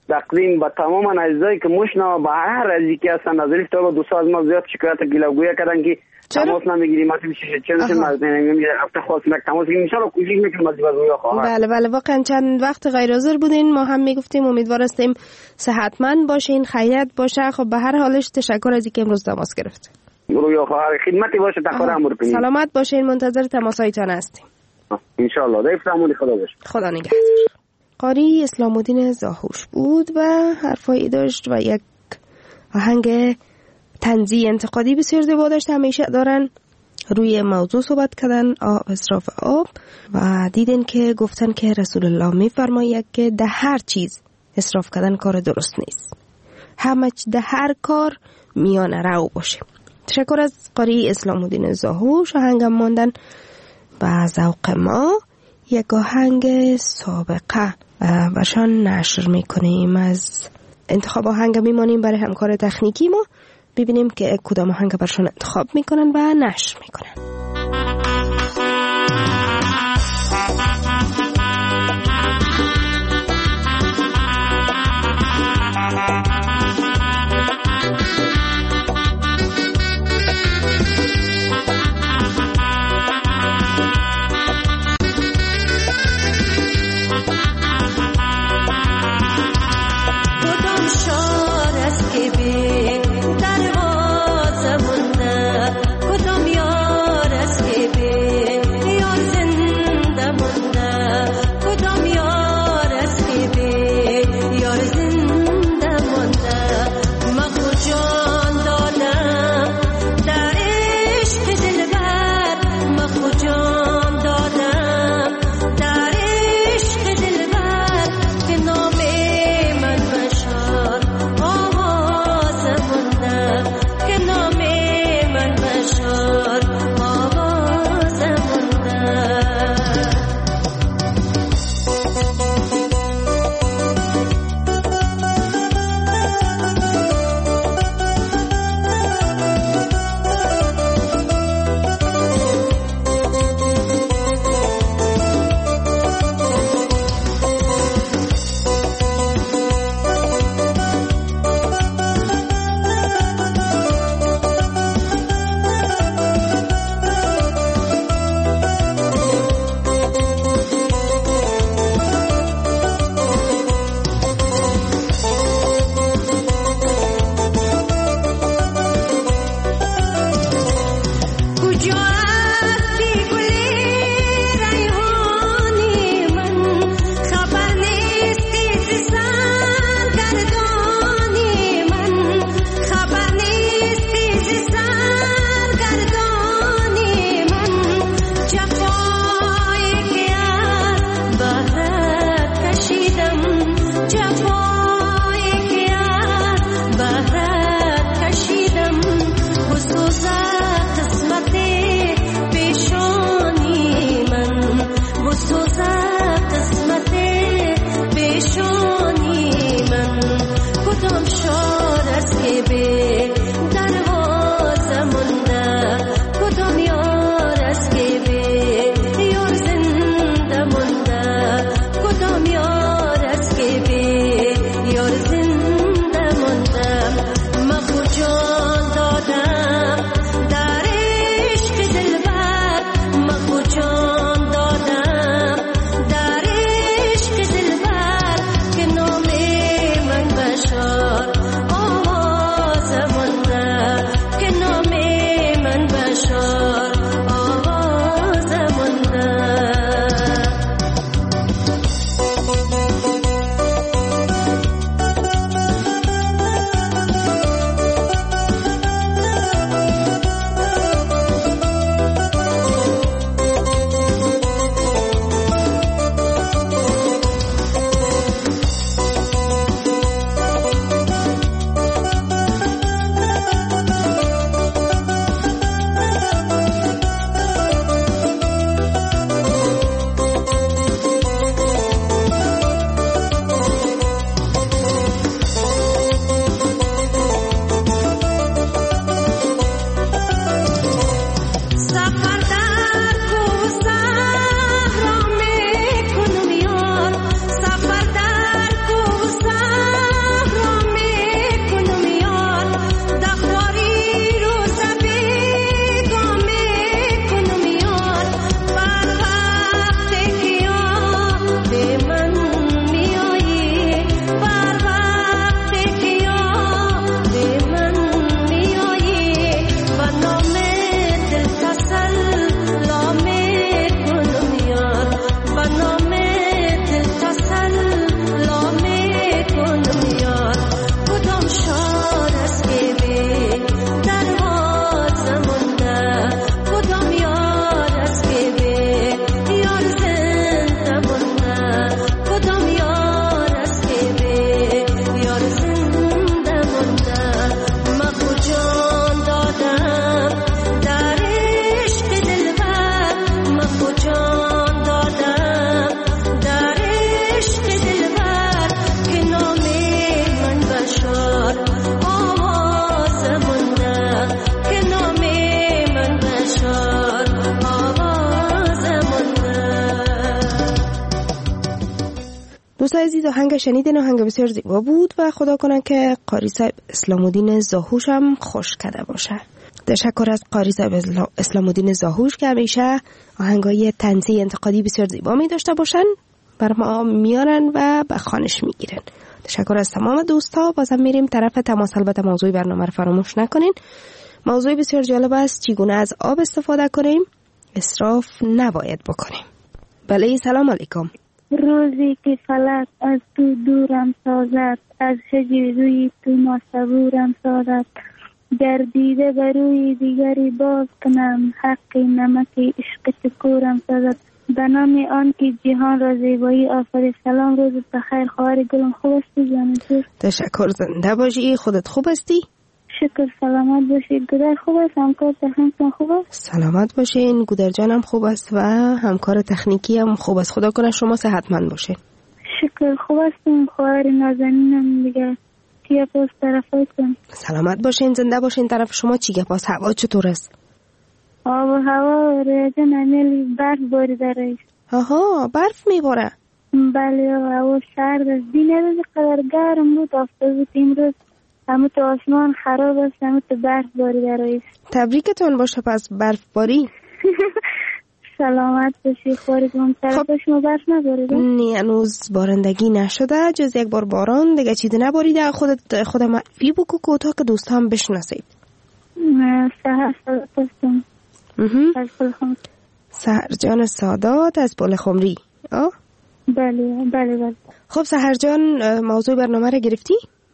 تقدیم به تمام عزیزایی که مشنا به هر از یکی هستن از این تا دو سال ما زیاد شکایت گیلاگویی کردن که تماس نمیگیریم مثلا میشه چه چه نمیگیم هفته خاص یک تماس میگیم ان شاء الله کوشش میکنیم از بازویا خواهر. بله بله واقعا چند وقت غیر حاضر بودین، ما هم میگفتیم امیدوار هستیم صحتمند باشین، خیریت باشه. خب به هر حالش تشکر از اینکه امروز تماس گرفتین. رویا خواهر خدمتی باشه تقدیر امر کنید. سلامت باشین، منتظر تماسایتان هستیم ان شاء الله. دایف سامونی خدا باشه. خدا نگهدار. قاری اسلام الدین زاهوش بود و حرفایی داشت و یک آهنگ طنزی انتقادی بسیار زیبا داشت. همیشه دارن روی موضوع صحبت کردن، آب، اسراف آب، و دیدن که گفتن که رسول الله میفرماید که ده هر چیز اسراف کردن کار درست نیست، همه ده هر کار میان رو باشه. تشکر از قاری اسلام الدین زاهوش. آهنگم ماندن و ذوق ما یک آهنگ سابقه برشان نشر میکنیم. از انتخاب آهنگ میمانیم برای همکار تکنیکی ما، ببینیم که کدام آهنگ برشان انتخاب میکنن و نشر میکنن. دروازه مونده کدام یار دوستان عزیز، آهنگ شنیدین، آهنگ بسیار زیبا بود و خدا کنه که قاری صاحب اسلام الدین زاهوش هم خوش کرده باشه. تشکر از قاری صاحب اسلام الدین زاهوش که همیشه آهنگای طنزی انتقادی بسیار زیبا می داشته باشن، بر ما میارن و به خوانش میگیرن. تشکر از تمام دوستا. بازم میریم طرف تماس. البته موضوع برنامه رو فراموش نکنین. موضوع بسیار جالب است، چگونه از آب استفاده کنیم، اسراف نباید بکنیم. بله، سلام علیکم. روزی که فلک از تو دورم سازد، از شجی روی تو ما صبورم سازد، گردیده بروی دیگری باز کنم، حقی نمکی عشق تو کورم سازد. به نام آن که جهان را زیبایی آفرید. سلام، روز بخیر. خواهر گلم خوب هستی جانم؟ تشکر، زنده باشی. خودت خوب هستی؟ شکر، سلامت باشید. گودر خوب است؟ همکار تکنیکی خوب است؟ سلامت باشین. گودر جانم خوب است و همکار تکنیکی هم خوب است. خدا کنه شما صحتمند باشین. شکر، خوب هستم. خواهر نازنینم دیگه چیه پاس طرفاتون؟ سلامت باشین، زنده باشین. طرف شما چیه پاس؟ هوا چطور است؟ آب و هوا ریاضه نمیلی برف باریده رئیس. آها، برف میباره؟ بله، هوا سرد است. دین روز قدر گرم بود، آفتاب بود. امروز همه تو آسمان خراب است، همه تو برف باریده رئیس. تبریکتون باشه پس برف باری. سلامت باشی. خواهرگم طرف شما برف نباریده؟ نه، هنوز بارندگی نشده، جز یک بار باران دیگه چیزی نباریده. خودت خود معرفی بکو کوتاه که دوست هم بشناسید. سهر سادات هستم از پل خمری. سهر جان سادات از پل خمری. آه؟ بله بله بله. خب سهر جان، موضوع برنامه رو گرفتی؟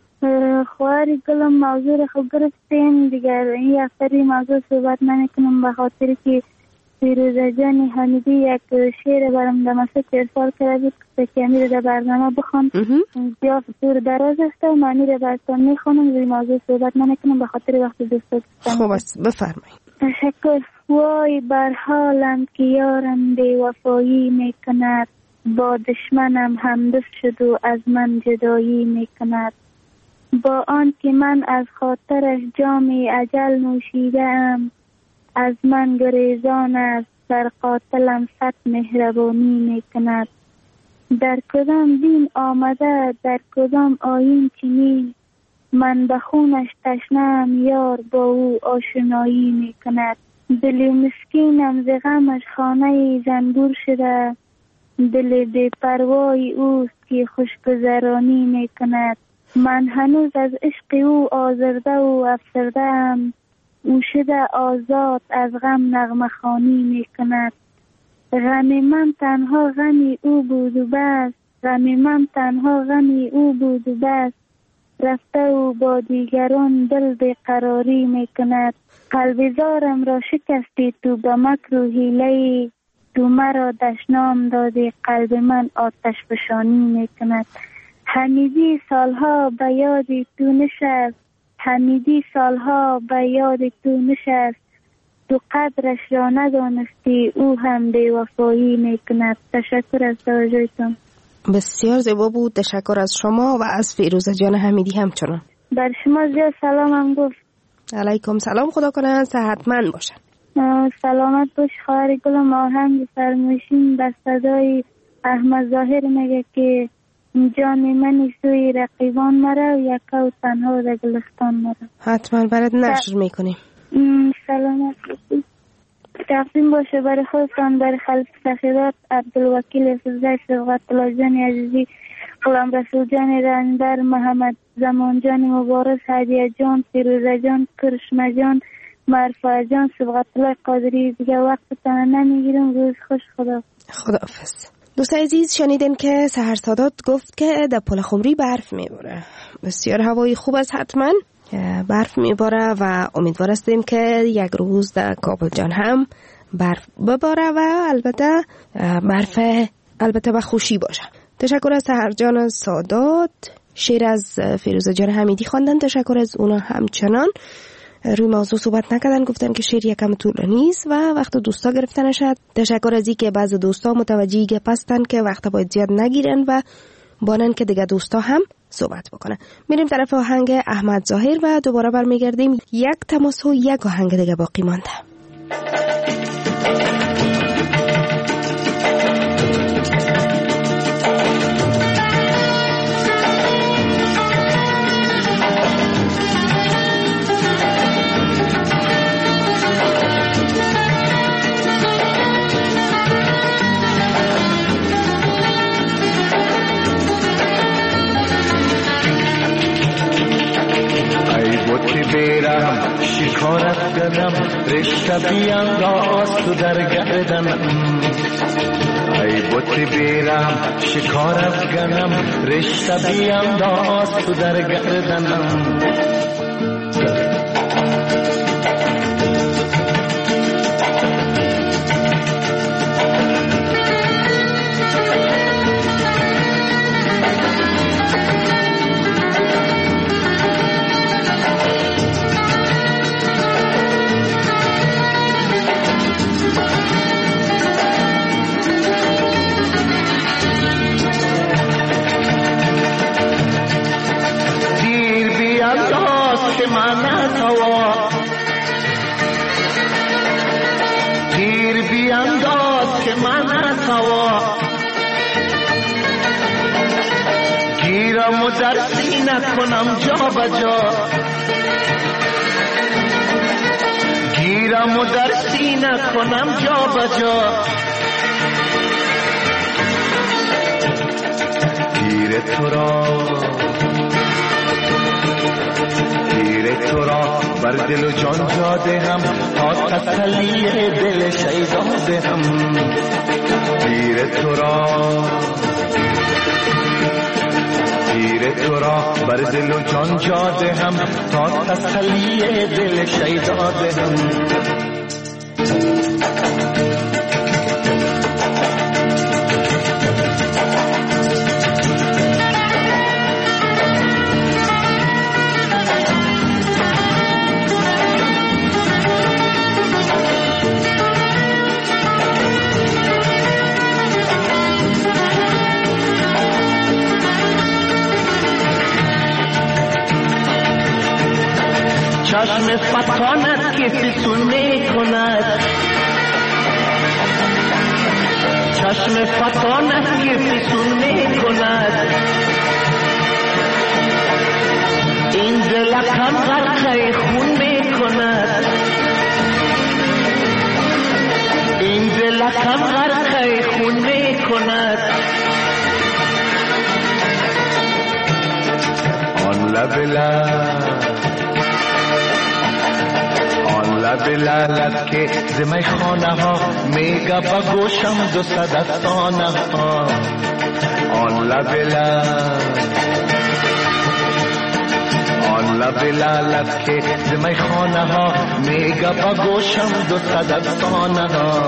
خواهر گلم موضوع رو خوب گرفتیم دیگر. این افتری موضوع صحبت نکنم به خاطر که فیروزه جان حمیدی یک شعر برام در مسجد ارسال کرده بود که کمی رو در برنامه بخوان. زیاد دور دراز است و معنی رو براتون میخوانم. روی موضوع صحبت نکنم به خاطر وقت دوست. خوب است، بفرمایید. تشکر. وای بر حالم که یارم بی وفایی میکند، با دشمنم همدست شد و از من جدایی میکند. با آن که من از خاطرش جام اجل نوشیدم، از من گریزان است، بر قاتلم صد مهربانی میکند. در کدام دین آمده، در کدام آیین چنین، من به خونش تشنه‌ام، یار با او آشنایی میکند. دل مسکینم ز غمش خانه زنبور شده، دل بی پروای اوست که خوشگذرانی میکند. من هنوز از عشق او آزرده و افسرده‌ام، او شده آزاد از غم نغمه خوانی میکند. غم من تنها غمی او بود و بس، غم من تنها غمی او بود و بس، رفته و با دیگران دل بیقراری میکند. قلب زارم را شکستی تو به مکر و حیله، تو مرا دشنام دادی، قلب من آتش فشانی میکند. حمیدی سالها به یاد تو نشست، حمیدی سالها به یاد تو نشست، تو قدرش را ندانستی، او هم بی وفایی میکند. تشکر از توجهتون. بسیار زیبا بود. تشکر از شما و از فیروزه جان حمیدی همچنان. بر شما زیاد سلامم گفت. علیکم سلام. خدا کنه صحتمند باشن. سلامت باش خواهر گلم. آهنگ فرمایشین به صدای احمد ظاهر میگه که جان من سوی رقیبان مرا، یکا و تنها در گلستان مرا. حتما برات نشر میکنیم. سلامت باشید. تقدیم باشه برای خودتان، برای خلف سخیرات عبدالوکیل فضای صبغت الله جان عزیزی، غلام رسول جان رندر، محمد زمان جان مبارز، هدیه جان، فیروزه جان، کرشمه جان، مرفع جان، صبغت الله قادری. دیگه وقتتان نمیگیرم. روز خوش. خدا خداحافظ. دوست عزیز، شنیدین که سحر سادات گفت که در پل خمری برف میباره. بسیار هوای خوب است، حتما برف میباره و امیدوار هستیم که یک روز در کابل جان هم برف بباره و البته برف البته به خوشی باشه. تشکر از سحر جان سادات. شعر از فیروزه جان حمیدی خواندن. تشکر از اونا. همچنان روی موضوع صحبت نکردن، گفتن که شعر یکم طولانی است و وقت دوستا گرفتن شد. تشکر از اینکه بعضی دوستا متوجه گپ هستن که وقت باید زیاد نگیرن و بانن که دیگه دوستا هم صحبت بکنن. میریم طرف آهنگ احمد ظاهر و دوباره برمیگردیم. یک تماس و یک آهنگ دیگه باقی مانده. افغانم رشته بیانداز تو در گردنم ای بوتی بیرم شکار افغانم رشته بیانداز تو در گردنم گیرم و در سینه کنم جا بجا گیرم و در سینه کنم جا بجا تیر تو را تیر تو را بر دل و جان جا دهم تا تسلی دل شیدا دهم تیر تو را تیر تو را بر دل و جان جا دهم تا تسلی دل شیدا دهم چشم فتانت که فسون می کند چشم فتانت که فسون می کند این دلکم غرقه خون می کند این دلکم غرقه خون می کند آن لب لب لب لالت که زمی خانه ها میگه با گوشم دو صدستانه ها آن لب لب آن لب لالت که زمی خانه ها میگه با گوشم دو صدستانه ها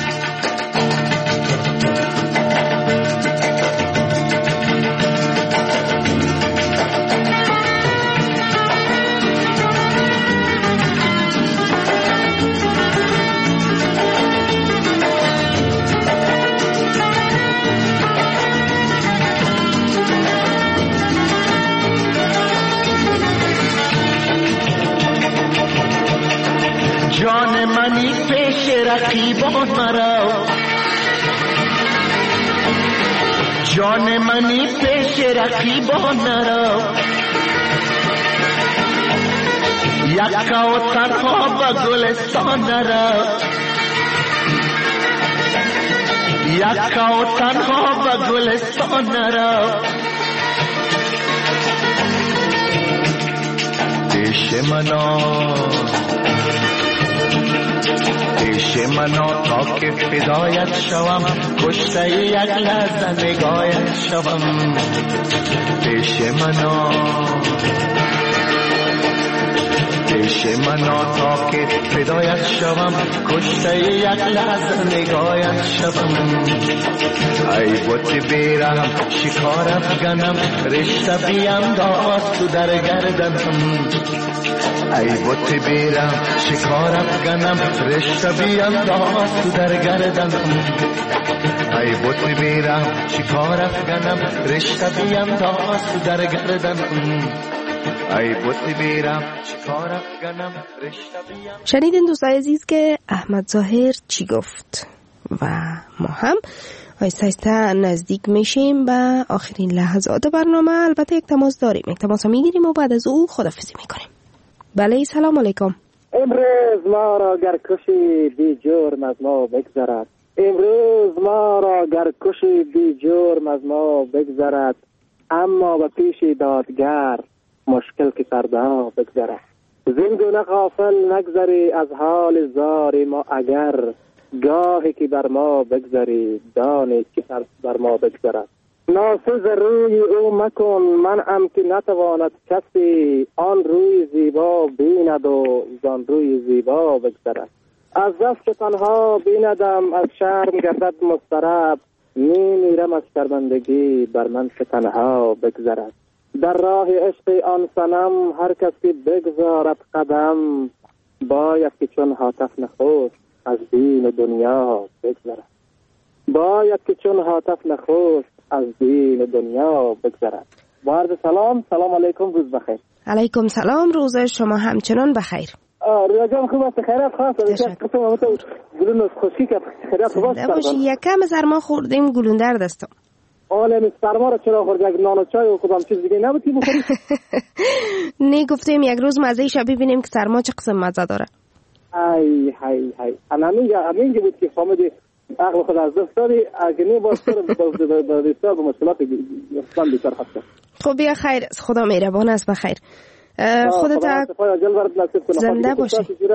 جان منی پیش رقیبان مرو جان منی پیش رقیبان مرو یکا و تنها با گلستان نرو یکا و تنها با گلستان نرو پیش منا پیش منا تا که فدایت شوم کشته یک لحظه نگاهت شوم پیش منا پیش منا تا که فدایت شوم کشته یک لحظه نگاهت شوم ای بوت بیرم شکار افغانم رشته بیانداز تو در گردنم ای بوت بیرم شکار افغانم رشته بیانداز تو در گردنم ای بوت بیرم شکار افغانم رشته بیانداز تو در گردنم ای بوت بیرم شکار افغانم رشته بیانداز. شنیدین دوستای عزیز که احمد ظاهر چی گفت و ما هم آیسته آیسته نزدیک میشیم به آخرین لحظات برنامه. البته یک تماس داریم، یک تماس میگیریم و بعد از او خداحافظی میکنیم. بله سلام علیکم. امروز ما را گرکشی بی جرم از ما بگذرد امروز ما را گرکشی بی جرم از ما بگذرد اما به پیش دادگر مشکل که سرده ها بگذرد زندون غافل نگذری از حال زار ما، اگر گاهی که بر ما بگذری دانی که بر ما بگذرد. ناسز روی او مکن منعم که نتواند کسی، آن روی زیبا بیند و زان روی زیبا بگذرد. از دست تنها بیندم از شرم گردد مضطرب، می میرم از شرمندگی بر من که تنها بگذرد. در راه عشق آن صنم هر کسی بگذارد قدم، باید که چون هاتف نخست از دین دنیا بگذرد. باید که چون هاتف نخست از دین دنیا بگذرد. با عرض سلام، سلام علیکم، روز بخیر. علیکم سلام، روز شما همچنان بخیر. رویا جان خوب است؟ خیرات خواست؟ قسم همه تو گلون از خوشی که خیرات خوب است؟ باشی، یکم سرما خوردیم، گلون در دستم. آله سرما را چرا خورد؟ یک نان و چای و کدام چیز دیگه نبودی بخوری؟ نه گفتیم یک روز مزه شب ببینیم که سرما چه قسم مزه داره. ای هی هی انا میگه بود که فهمیدی عقل خود از دست دادی، اگه نه باز سر به بسیار به مشکلات اصلا بیکار هست. خب بیا خیر، خدا مهربان است. بخیر خودت زنده باشی.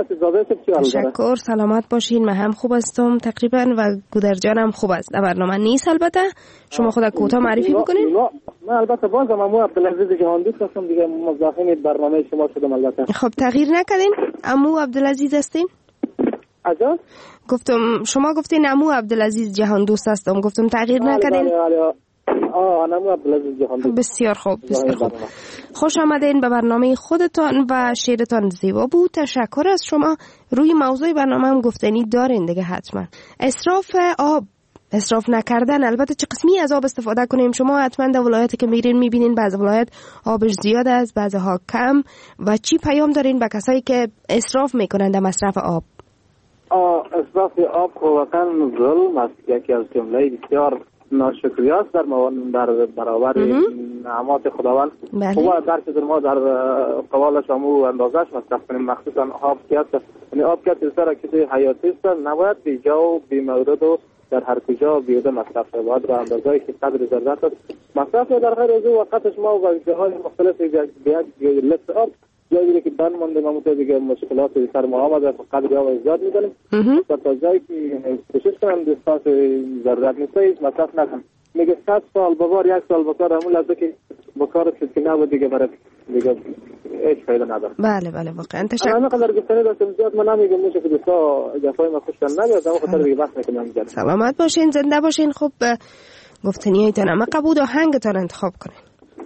تشکر، سلامت باشین. من هم خوب هستم تقریبا و گودر جانم خوب است. در برنامه نیست البته. شما خود کوتاه معرفی بکنین. من البته بازم امو عبدالعزیز جهاندوست هستم دیگه، مزاحم برنامه شما شدم البته. خب تغییر نکردین؟ امو عبدالعزیز هستین؟ اجا گفتم شما گفتین امو عبدالعزیز جهاندوست هستم، گفتم تغییر نکردین؟ آه نمو عبدالعزیز جهاندوست. بسیار خوب، بسیار خوب. خوش آمدین به برنامه خودتان و شعرتان زیبا بود. تشکر از شما. روی موضوع برنامه هم گفتنی دارین دیگه حتما. اسراف آب، اسراف نکردن. البته چه قسمی از آب استفاده کنیم؟ شما حتما در ولایتی که میرین میبینین بعض ولایت آبش زیاد است، بعضها کم، و چی پیام دارین به کسایی که اسراف میکنن در مصرف آب؟ آه اسراف آب واقعا ظلم است، یکی از جمله بسیار ناشکری است در در برابر نعمات خداوند. خوبه در که در ما در قوالش همو اندازش مصرف کنیم، مخصوصا آب که است. یعنی آب که است که حیاتی است، نباید بی جا و بی مورد و در هر کجا بیوده مصرف شود. باید به اندازه‌ای که قدر ضرورت است مصرف شود. در غیر از او وقتش ما و جاهای مختلف یک لیتر آب جایی که بند مانده ما متوجه دیگه مشکلات سر ما آمده قدر آب زیاد می‌کنیم. تا جایی که کوشش کنم دستاس ضرورت نیست مصرف نکنم. میگه صد سال ببار یک سال بکار همون لحظه که بکار شد که نبود دیگه برای دیگه هیچ فایده نداره. بله بله واقعا تشکر. انا قدر گفتنی داشتم زیاد من نمیگم میشه که دوستا جفای ما خوشتن نمیاد، اما خاطر دیگه وقت نکنم میگم. سلامت باشین، زنده باشین. خب گفتنیایتان اما قبول آهنگتان انتخاب کنین.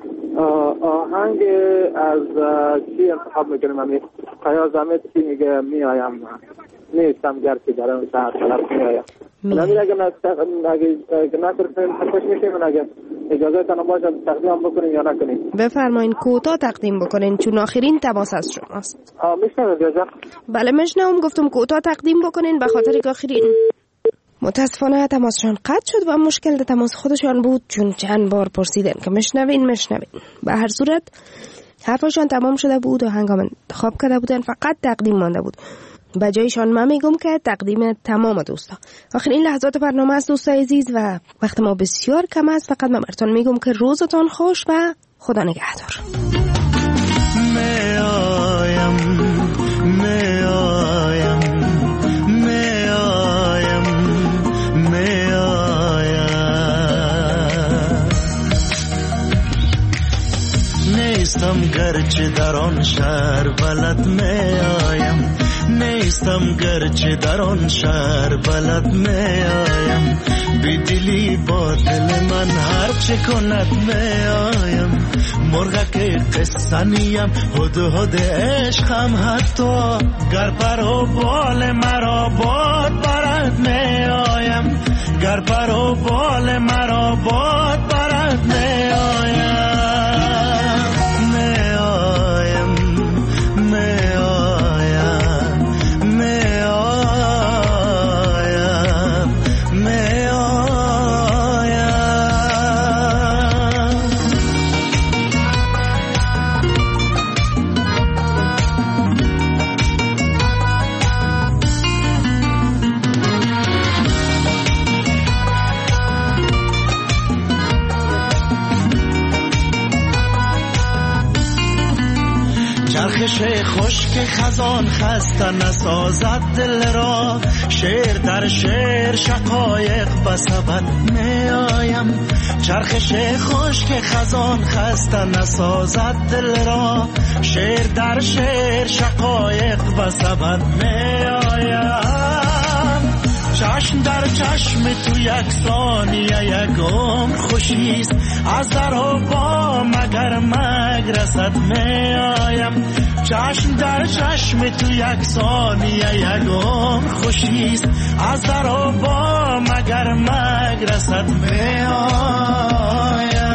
آهنگ از چی انتخاب میکنیم؟ من قیاس احمد چی میگه میایم نیستم گرچه در اون شهر طرف میایم. نمیره اگه نکنیم خوش میشیم. من اگه اجازه تنم باشه تقدیم بکنیم یا نکنیم؟ بفرمایین کوتاه تقدیم بکنین چون آخرین تماس از شماست. میشنم اجازه؟ بله میشنم. گفتم کوتاه تقدیم بکنین به خاطر که آخرین. متاسفانه تماسشان قطع شد و مشکل در تماس خودشان بود، چون چند بار پرسیدن که مشنوین مشنوین. به هر صورت حرفشان تمام شده بود و هنگام انتخاب کرده بودن فقط تقدیم مانده بود. به جایشان من میگم که تقدیم تمام دوستا. آخر این لحظات برنامه است دوستای عزیز و وقت ما بسیار کم است. فقط من براتون میگم که روزتان خوش و خدا نگهدار. میایم میایم میایم میایم نیستم گرچه در آن شهر بلد میایم، نیستم گرچه در آن شهر بلد میایم، بی دلی با دل من هر چه کند میایم، مرغک قصه نیم هد هد عشقم حتی گر پر و بال مرا باد برد میایم، گر پر و بال مرا باد برد میایم میایم میایم میایم میایم چرخش خشک خزان خسته نسازد دل را، شعر در شعر شقایق بسبد می آیم. چرخش خشک خزان خسته نسازد دل را، شعر در شعر شقایق بسبد می آیم. چشم در چشم تو یک ثانیه یک عمر خوشیست، از در و با مگر مگرست می آیم. چشم در چشم تو یک ثانیه یک عمر خوشیست، از در و با مگر مگرست می آیم.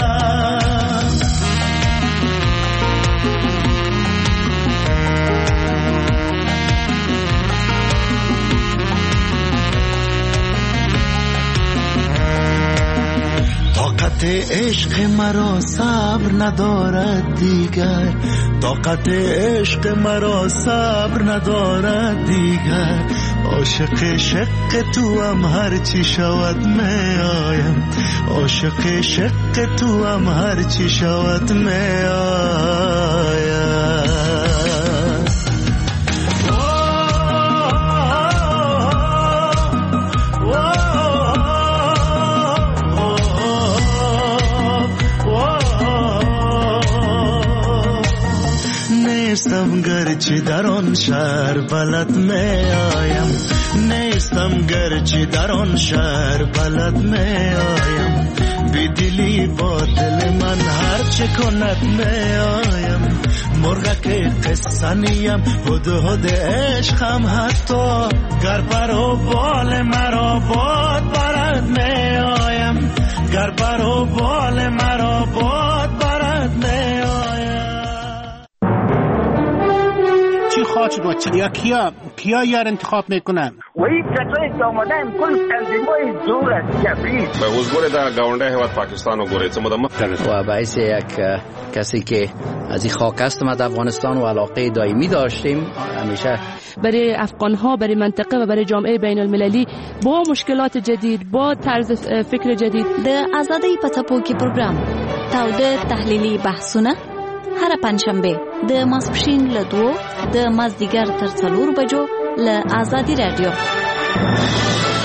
طاقت عشق مرا صبر ندارد دیگر، طاقت عشق مرا صبر ندارد دیگر. عاشق شق تو هم هر چی شود می آیم، عاشق شق تو هم هر چی شود می آیم. نیستم گرچه در آن شهر بلد می آیم، نیستم گرچه در آن شهر بلد می آیم. بی دلی با دل من هر چه کند می آیم. مرغک قصه نیم هد هد عشقم، حتی گر پر و بال مرا باد برد می آیم، گر پر و بال مرا باد برد می آیم. چی خواهد بچه یا کیا کیا یار انتخاب میکنن؟ و این کسایی که آمدن کل تنظیمای زور است جبری. به وزگوری در گاونده هوت پاکستان و گوری چه مدام و باعث یک کسی که از این خاک است ما در افغانستان و علاقه دائمی داشتیم همیشه برای افغان‌ها، برای منطقه و برای جامعه بین المللی با مشکلات جدید، با طرز فکر جدید. د آزادۍ په څپو کې پروګرام تاوده تحلیلي بحثونه هر پنځشنبه د ماسپښین له دوو د مازدیګر تر څلور بجو له آزادي رادیو.